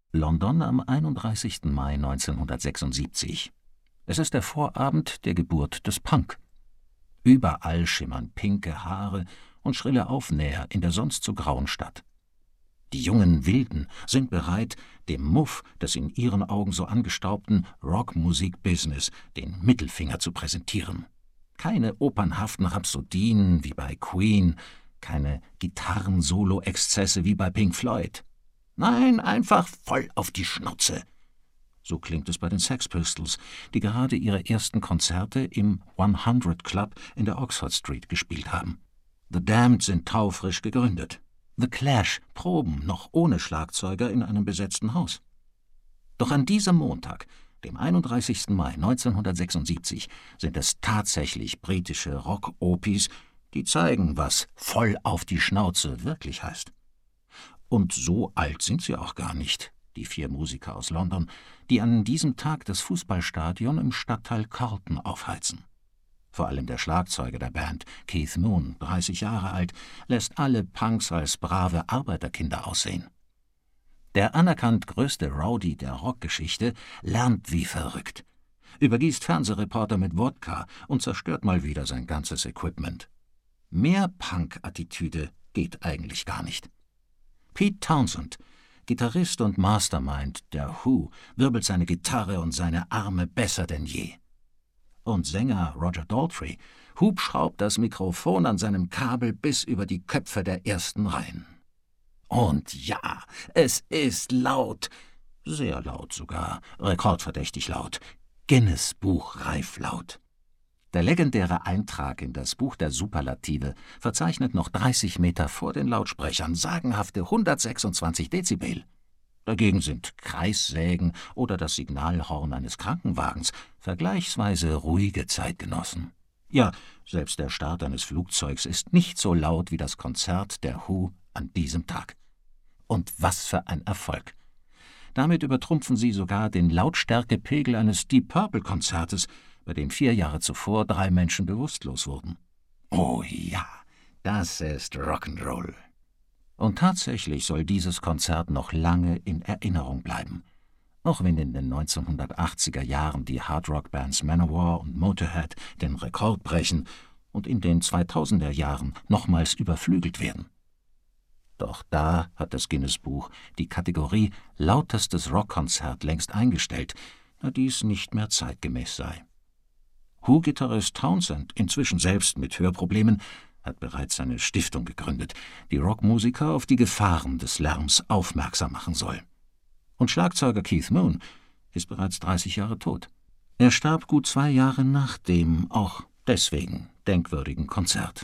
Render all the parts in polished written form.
London am 31. Mai 1976. Es ist der Vorabend der Geburt des Punk. Überall schimmern pinke Haare und schrille Aufnäher in der sonst so grauen Stadt. Die jungen Wilden sind bereit, dem Muff des in ihren Augen so angestaubten Rockmusik-Business den Mittelfinger zu präsentieren. Keine opernhaften Rhapsodien wie bei Queen, keine Gitarren-Solo-Exzesse wie bei Pink Floyd. Nein, einfach voll auf die Schnauze. So klingt es bei den Sex Pistols, die gerade ihre ersten Konzerte im 100 Club in der Oxford Street gespielt haben. The Damned sind taufrisch gegründet. The Clash proben noch ohne Schlagzeuger in einem besetzten Haus. Doch an diesem Montag, dem 31. Mai 1976, sind es tatsächlich britische Rock-Opis, die zeigen, was voll auf die Schnauze wirklich heißt. Und so alt sind sie auch gar nicht, die 4 Musiker aus London, die an diesem Tag das Fußballstadion im Stadtteil Carlton aufheizen. Vor allem der Schlagzeuger der Band, Keith Moon, 30 Jahre alt, lässt alle Punks als brave Arbeiterkinder aussehen. Der anerkannt größte Rowdy der Rockgeschichte lernt wie verrückt, übergießt Fernsehreporter mit Wodka und zerstört mal wieder sein ganzes Equipment. Mehr Punk-Attitüde geht eigentlich gar nicht. Pete Townshend, Gitarrist und Mastermind der Who, wirbelt seine Gitarre und seine Arme besser denn je. Und Sänger Roger Daltrey hubschraubt das Mikrofon an seinem Kabel bis über die Köpfe der ersten Reihen. Und ja, es ist laut, sehr laut sogar, rekordverdächtig laut, Guinness-Buch-reif laut. Der legendäre Eintrag in das Buch der Superlative verzeichnet noch 30 Meter vor den Lautsprechern sagenhafte 126 Dezibel. Dagegen sind Kreissägen oder das Signalhorn eines Krankenwagens vergleichsweise ruhige Zeitgenossen. Ja, selbst der Start eines Flugzeugs ist nicht so laut wie das Konzert der Who an diesem Tag. Und was für ein Erfolg! Damit übertrumpfen sie sogar den Lautstärkepegel eines Deep Purple-Konzertes, bei dem 4 Jahre zuvor 3 Menschen bewusstlos wurden. Oh ja, das ist Rock'n'Roll. Und tatsächlich soll dieses Konzert noch lange in Erinnerung bleiben. Auch wenn in den 1980er Jahren die Hardrock-Bands Manowar und Motorhead den Rekord brechen und in den 2000er Jahren nochmals überflügelt werden. Doch da hat das Guinness-Buch die Kategorie lautestes Rockkonzert längst eingestellt, da dies nicht mehr zeitgemäß sei. Who-Gitarrist Townshend, inzwischen selbst mit Hörproblemen, hat bereits eine Stiftung gegründet, die Rockmusiker auf die Gefahren des Lärms aufmerksam machen soll. Und Schlagzeuger Keith Moon ist bereits 30 Jahre tot. Er starb gut 2 Jahre nach dem, auch deswegen, denkwürdigen Konzert.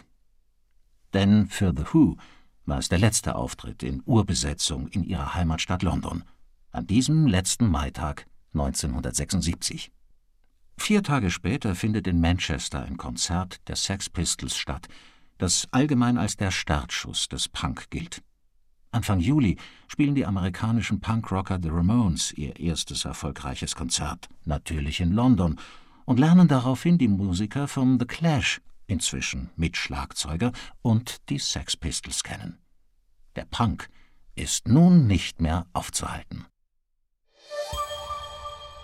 Denn für The Who war es der letzte Auftritt in Urbesetzung in ihrer Heimatstadt London, an diesem letzten Maitag 1976. 4 Tage später findet in Manchester ein Konzert der Sex Pistols statt, das allgemein als der Startschuss des Punk gilt. Anfang Juli spielen die amerikanischen Punkrocker The Ramones ihr erstes erfolgreiches Konzert, natürlich in London, und lernen daraufhin die Musiker von The Clash, inzwischen mit Schlagzeuger, und die Sex Pistols kennen. Der Punk ist nun nicht mehr aufzuhalten.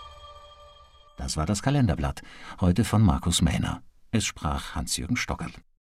Das war das Kalenderblatt, heute von Markus Mähner. Es sprach Hans-Jürgen Stockerl.